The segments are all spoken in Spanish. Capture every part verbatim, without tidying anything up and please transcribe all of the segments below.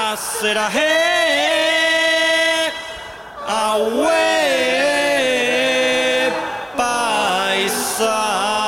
Seraje, Ahue, Paisa.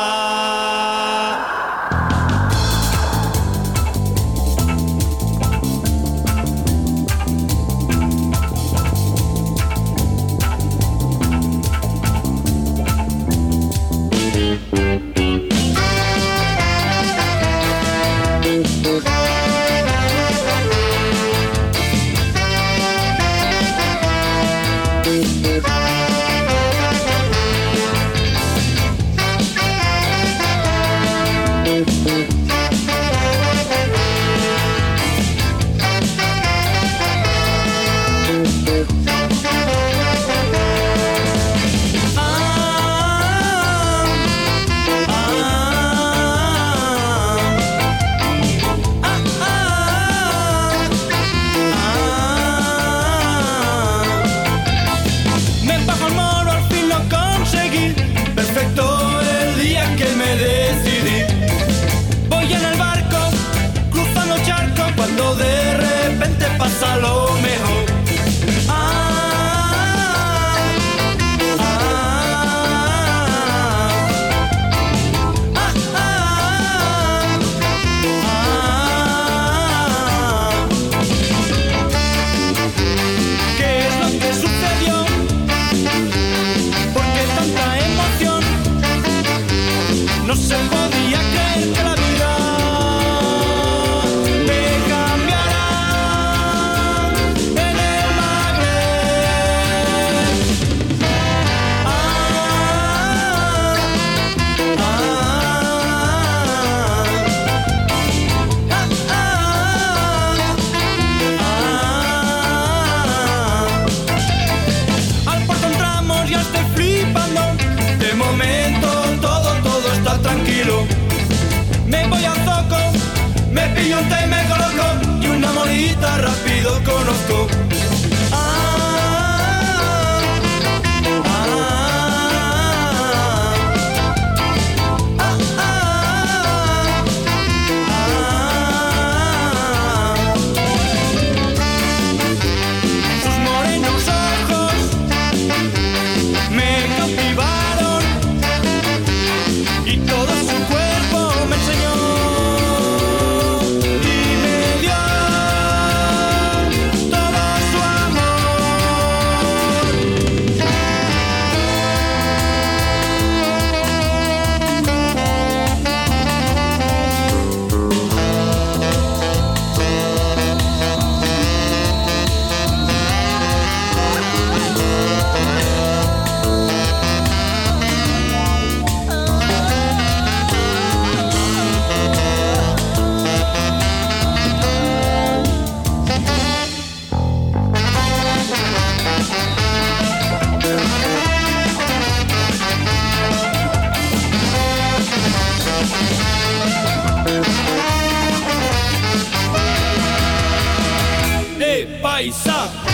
Pasa lo mejor. Ah, ah, ah, ah, ah. ¿Qué es lo que sucedió? ¿Por qué tanta emoción? No se podía creer que la vida me voy a Zoco, me pillo un té y me coloco y una morita rápido conozco. Ah, ah, ah, ah, ah. Sus morenos ojos me cautivaron y todo su cuerpo me enseñó y me dio todo su ¡Eh, paisa!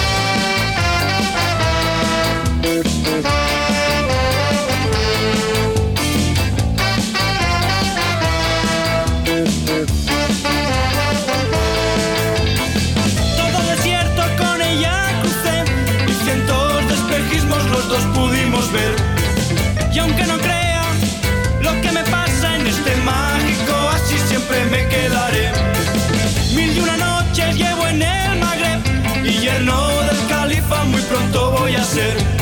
Todo desierto con ella crucé y cientos de espejismos los dos pudimos ver. Y aunque no crea lo que me pasa en este mágico, así siempre me quedaré. Mil y una noches llevo en el Magreb y yerno del califa muy pronto voy a ser.